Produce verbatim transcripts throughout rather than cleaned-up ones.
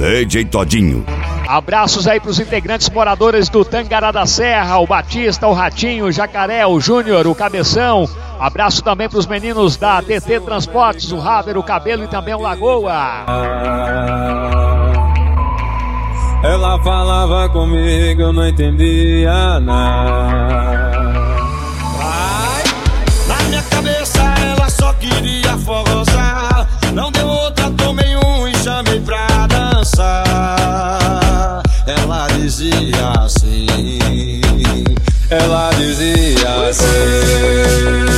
D J Todinho. Abraços aí pros integrantes moradores do Tangará da Serra, o Batista, o Ratinho, o Jacaré, o Júnior, o Cabeção. Abraço também pros meninos da T T Transportes, o Haber, o Cabelo e também o Lagoa. Ela falava comigo, eu não entendia nada. Ai, na minha cabeça ela só queria forrosar. Não deu outra, tomei um e chamei pra dançar. Ela dizia assim, ela dizia assim.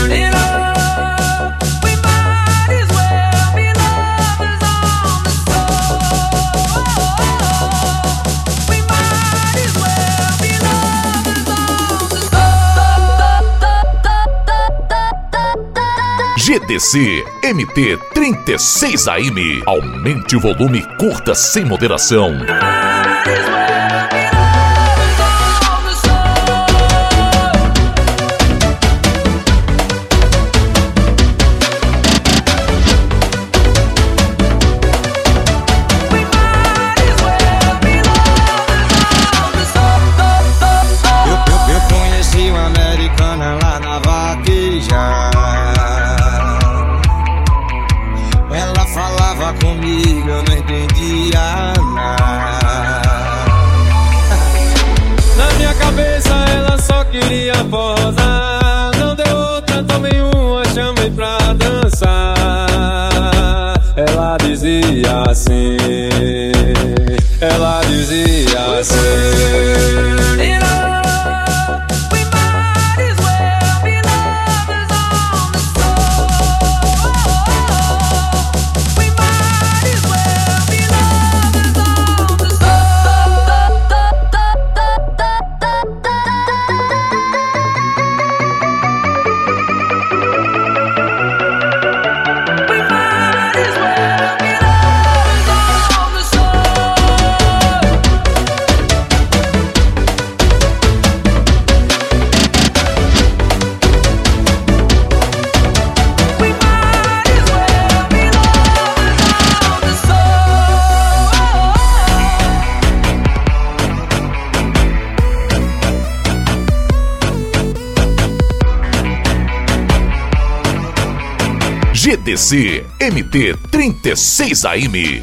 G D C M T trinta e seis A M. Aumente o volume, curta sem moderação. Eu, eu, eu conheci uma americana lá na vaquejada. Falava comigo, eu não entendia nada. Na minha cabeça ela só queria posar. Não deu outra, tomei uma, chamei pra dançar. Ela dizia assim, ela dizia assim. G D C M T trinta e seis A M.